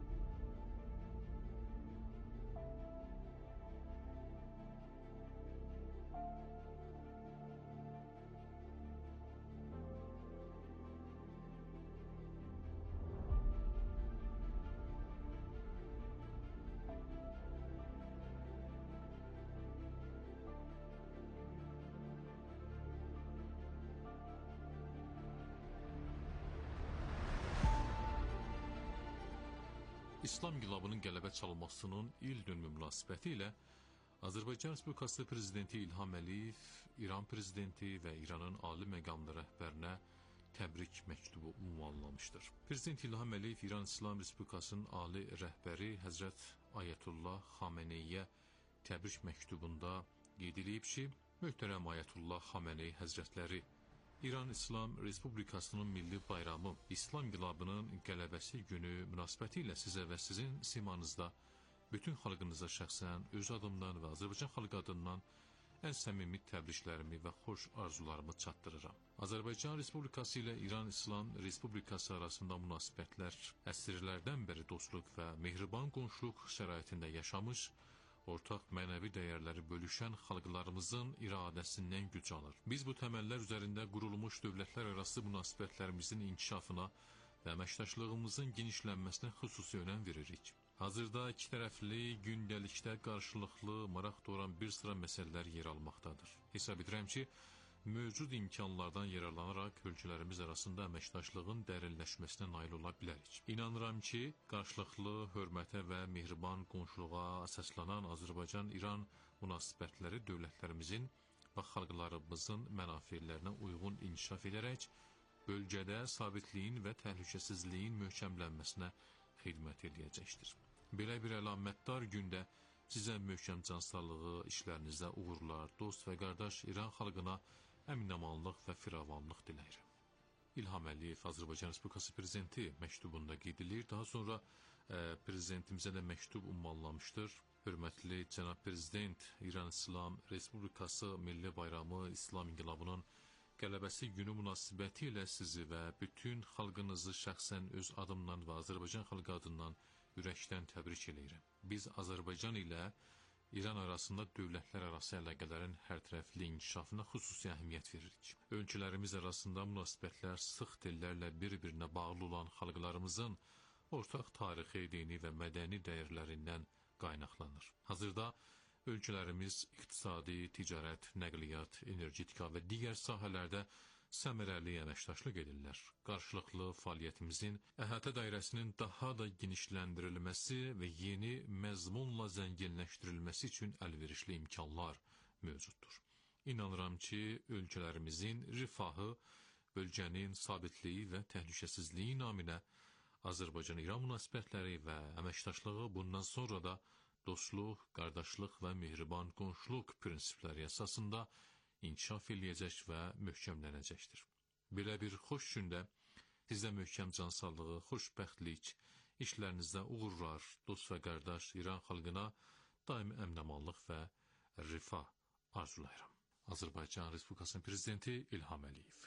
İslam inqilabının qələbə çalmasının il dönümü münasibəti ilə Azərbaycan Respublikası Prezidenti İlham Əliyev, İran Prezidenti və İranın ali məqamlı rəhbərinə təbrik məktubu ünvanlamışdır. Prezident İlham Əliyev İran İslam Respublikasının ali rəhbəri Həzrət Ayətullah Xameneyə təbrik məktubunda qeyd edib ki, möhtərəm Ayətullah Xameney Həzrətləri İran İslam Respublikasının milli bayramı İslam inqilabının qələbəsi günü münasibəti ilə sizə və sizin simanızda bütün xalqınıza şəxsən öz adımdan və Azərbaycan xalqı adından ən səmimi təbriklərimi və xoş arzularımı çatdırıram. Azərbaycan Respublikası ilə İran İslam Respublikası arasında münasibətlər əsrlərdən bəri dostluq və mehriban qonşuluq şəraitində yaşamış, ortaq mənəvi dəyərləri bölüşən xalqlarımızın iradəsindən güc alır. Biz bu təməllər üzərində qurulmuş dövlətlər arası münasibətlərimizin inkişafına və əməkdaşlığımızın genişlənməsinə xüsusi önəm veririk. Hazırda iki tərəfli, gündəlikdə qarşılıqlı, maraq doğuran bir sıra məsələlər yer almaqdadır. Hesab edirəm ki, mövcud imkanlardan yararlanaraq ölkələrimiz arasında əməkdaşlığın dərinləşməsinə nail ola bilərik. İnanıram ki, qarşılıqlı hörmətə və mehriban qonşuluğa əsaslanan Azərbaycan-İran münasibətləri dövlətlərimizin və xalqlarımızın mənafelərinə uyğun inkişaf edərək, bölgədə sabitliyin və təhlükəsizliyin möhkəmlənməsinə xidmət edəcəkdir. Belə bir əlamətdar gündə sizə möhkəm cansağlığı, işlərinizdə uğurlar, dost və qardaş İran xalqına əmin-amanlıq və firavanlıq diləyirəm. İlham Əliyev, Azərbaycan Respublikası Prezidenti məktubunda qeyd edilir. Daha sonra Prezidentimizə də məktub ünvanlamışdır. Hörmətli Cənab Prezident, İran İslam Respublikası Milli Bayramı İslam İnqilabının qələbəsi günü münasibəti ilə sizi və bütün xalqınızı şəxsən öz adımdan və Azərbaycan xalqı adından ürəkdən təbrik edirəm. Biz Azərbaycan ilə İran arasında dövlətlər arası əlaqələrin hərtərəfli inkişafına xüsusi əhəmiyyət veririk. Ölkələrimiz arasında münasibətlər sıx tellərlə bir-birinə bağlı olan xalqlarımızın ortaq tarixi, dini və mədəni dəyərlərindən qaynaqlanır. Hazırda ölkələrimiz iqtisadi, ticarət, nəqliyyat, energetika və digər sahələrdə səmərəli əməkdaşlıq edirlər. Qarşılıqlı fəaliyyətimizin əhatə dairəsinin daha da genişləndirilməsi və yeni məzmunla zənginləşdirilməsi üçün əlverişli imkanlar mövcuddur. İnanıram ki, ölkələrimizin rifahı, bölgənin sabitliyi və təhlükəsizliyi naminə Azərbaycan-İran münasibətləri və əməkdaşlığı bundan sonra da dostluq, qardaşlıq və mehriban qonşuluq prinsipləri əsasında inkişaf eləyəcək və möhkəmlənəcəkdir. Belə bir xoş gündə sizə möhkəm cansağlığı, xoşbəxtlik, işlərinizdə uğurlar, dost və qardaş İran xalqına daimi əmin-amanlıq və rifah arzulayıram. Azərbaycan Respublikasının Prezidenti İlham Əliyev.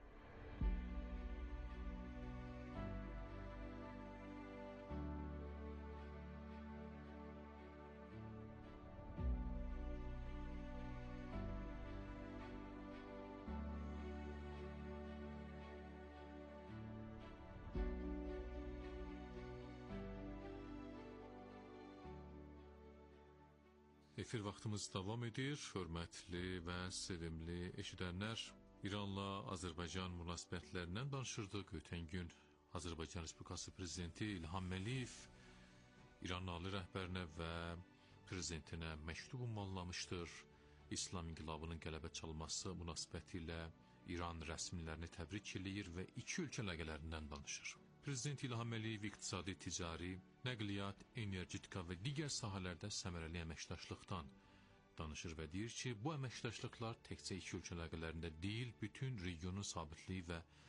Efir vaxtımız davam edir. Hörmətli və sevimli eşidənlər, İranla Azərbaycan münasibətlərindən danışırdıq. Ötən gün Azərbaycan Respublikası Prezidenti İlham Əliyev İran ali rəhbərinə və prezidentinə məktub ünvanlamışdır. İslam inqilabının qələbə çalması münasibətilə İran rəsmilərini təbrik eləyir və iki ölkə əlaqələrindən danışır. Prezident İlham Əliyev iqtisadi, ticari, nəqliyyat, energetika və digər sahələrdə səmərəli əməkdaşlıqdan danışır və deyir ki, bu əməkdaşlıqlar təkcə iki ölkə əlaqələrində deyil, bütün regionun sabitliyi və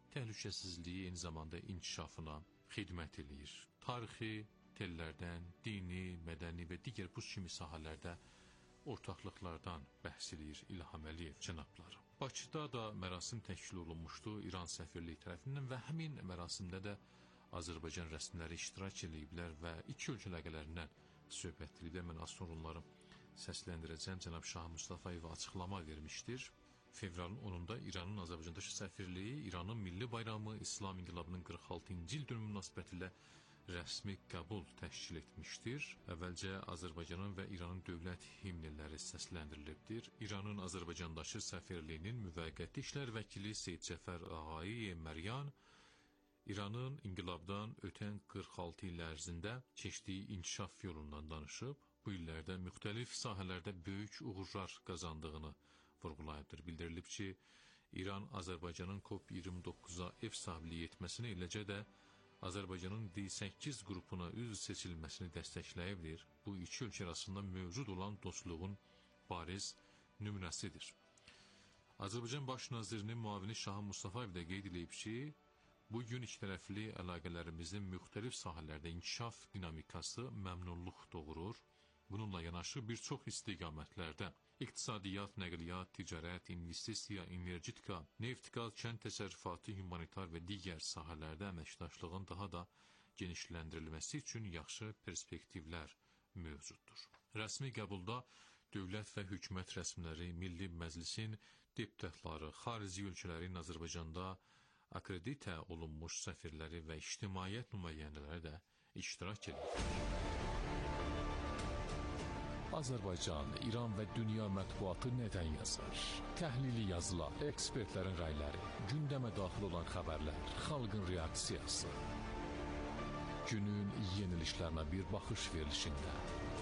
təhlükəsizliyi eyni zamanda inkişafına xidmət eləyir. Tarixi tellərdən, dini, mədəni və digər bu kimi sahələrdə ortaqlıqlardan bəhs eləyir İlham Əliyev cənabları. Bakıda da mərasim təşkil olunmuşdu İran səfirliyi tərəfindən və həmin mərasimdə də Azərbaycan rəsmiləri iştirak ediblər və iki ölkə əlaqələrindən söhbət ediblər. Mən az sonra onları səsləndirəcəm. Cənab Şah Mustafayev açıqlama vermişdir. Fevralın 10-da İranın Azərbaycandakı səfirliyi İranın milli bayramı İslam İnqilabının 46-cı il dönümü münasibətilə rəsmi qəbul təşkil etmişdir. Əvvəlcə Azərbaycanın və İranın dövlət himnləri səsləndirilibdir. İranın Azərbaycandakı səfirliyinin müvəqqəti işlər vəkili Seyid Cəfər Ağayi Məryan İranın inqilabdan ötən 46 il ərzində keçdiyi inkişaf yolundan danışıb. Bu illərdə müxtəlif sahələrdə böyük uğurlar qazandığını vurğulayıbdır. Bildirilib ki, İran Azərbaycanın COP29-a ev sahibliyi etməsini, eləcə də Azərbaycanın D8 qrupuna üzv seçilməsini dəstəkləyibdir. Bu iki ölkə arasında mövcud olan dostluğun bariz nümunəsidir. Azərbaycan Baş Nazirinin müavini Şah Mustafayev də qeyd edib ki, bu gün ikitərəfli əlaqələrimizin müxtəlif sahələrdə inkişaf dinamikası məmnunluq doğurur. Bununla yanaşı bir çox istiqamətlərdə iqtisadiyyat, nəqliyyat, ticarət, investisiya, energetika, neft-qaz, kənd təsərrüfatı, humanitar və digər sahələrdə əməkdaşlığın daha da genişləndirilməsi üçün yaxşı perspektivlər mövcuddur. Rəsmi qəbulda dövlət və hökumət rəsmiləri, Milli Məclisin deputatları, xarici ölkələrin Azərbaycanda akreditə olunmuş səfirləri və ictimaiyyət nümayəndələri də iştirak edir. Azərbaycan, İran və dünya mətbuatı nədən yazır? Təhlili yazılar, ekspertlərin rəyləri, gündəmə daxil olan xəbərlər, xalqın reaksiyası. Günün yenilişlərinə bir baxış verilişində.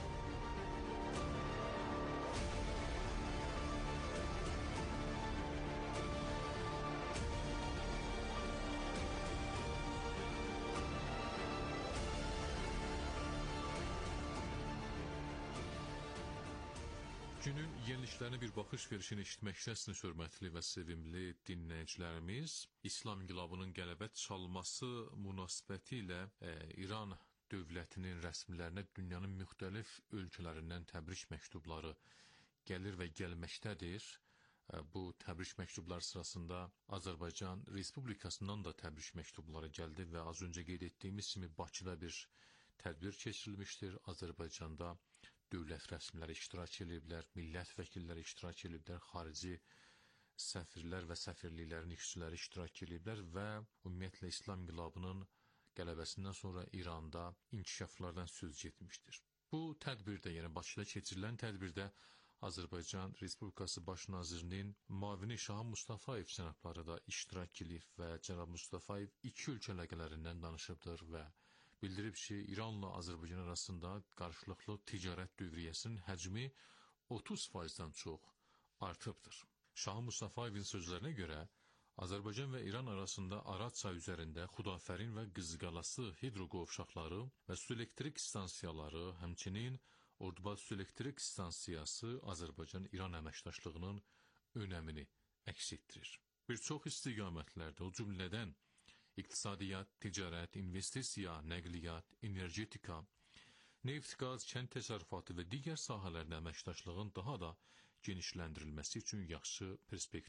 Günün yenilişlərinə bir baxış verişini eşitməkdəsiniz, hörmətli və sevimli dinləyicilərimiz. İslam İnqilabının qələbə çalması münasibəti ilə İran dövlətinin rəsmilərinə dünyanın müxtəlif ölkələrindən təbrik məktubları gəlir və gəlməkdədir. Bu təbrik məktubları sırasında Azərbaycan Respublikasından da təbrik məktubları gəldi və az öncə qeyd etdiyimiz kimi Bakıda bir tədbir keçirilmişdir. Azərbaycanda dövlət rəsmiləri iştirak ediblər, millət vəkilləri iştirak ediblər, xarici səfirlər və səfirliklərin işçiləri iştirak ediblər və ümumiyyətlə İslam İnqilabının qələbəsindən sonra İranda inkişaflardan söz getmişdir. Bu tədbirdə, yəni Bakıda keçirilən tədbirdə Azərbaycan Respublikası Baş Nazirinin müavini Şah Mustafayev cənabları da iştirak edib və cənab Mustafayev iki ölkə əlaqələrindən danışıbdır və bildirib ki, İranla Azərbaycan arasında qarşılıqlı ticarət dövriyyəsinin həcmi 30%-dən çox artıbdır. Şah Mustafayevin sözlərinə görə, Azərbaycan və İran arasında Araz çayı üzərində Xudafərin və Qızqalası hidroqovşaqları və su elektrik stansiyaları, həmçinin Ordubad su elektrik stansiyası Azərbaycan-İran əməkdaşlığının önəmini əks etdirir. Bir çox istiqamətlərdə, o cümlədən iqtisadiyyat, ticarət, investisiya, nəqliyyat, energetika, neft-qaz, kənd təsərrüfatı və digər sahələrdə əməkdaşlığın daha da genişləndirilməsi üçün yaxşı perspektiv